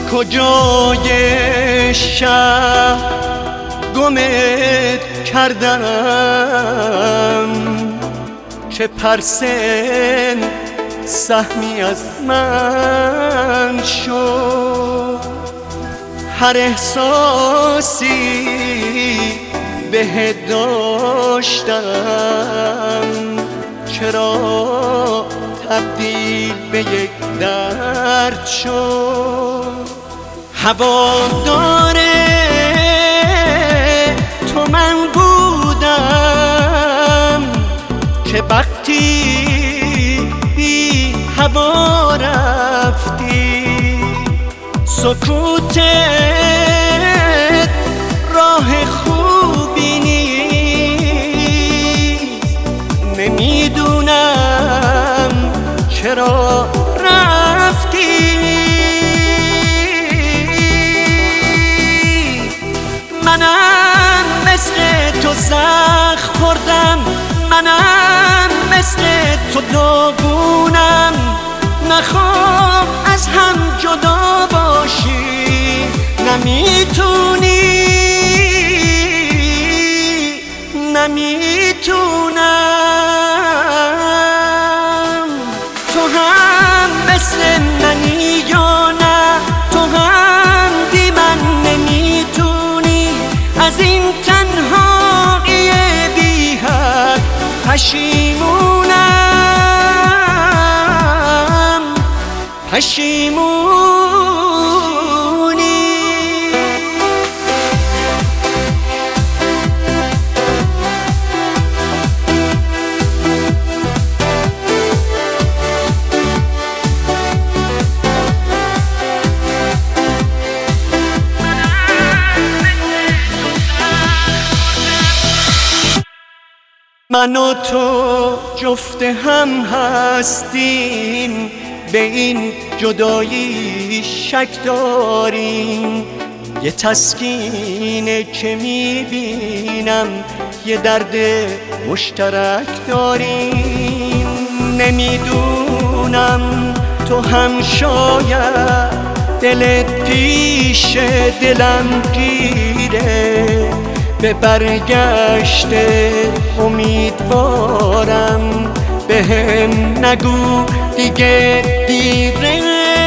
کجای شهر گمت کردم، چه پرسن سهمی از من شد. هر احساسی به داشتم، چرا تبدیل به یک درد شد. هوادار تو من بودم که وقتی بی هوا رفتی، سکوتت راه خوبی نیست. نمیدونم چرا رفتی. منم مثل تو زخم خوردم، منم مثل تو داغونم. نخوام از هم جدا باشی، نمیتونی، نمیتونم. تو هم مثل منی یا نه؟ تو هم بی من نمیتونی. از این تنهایی بی حد پشیمونی. من و تو جفت هم هستیم، به این جدایی شک داریم. یه تسکینه که میبینم، یه درد مشترک داریم. نمیدونم تو هم شاید دلت پیش دلم گیره. به برگشت امیدوارم، بهم نگو دیگه دیره.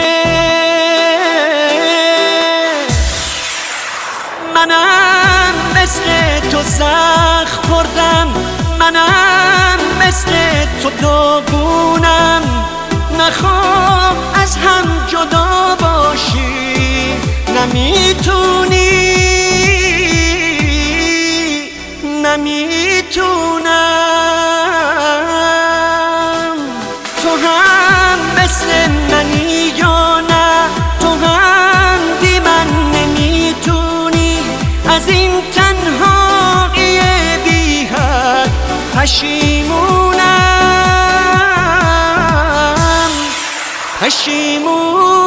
منم مثل تو زخم خوردم، منم مثل تو داغونم. نخوام از هم جدا باشی، نمیتونی، نمیتونم. تو هم مثل منی یا نه؟ تو هم بی من نمیتونی. از این تنهایی بی حد پشیمونم.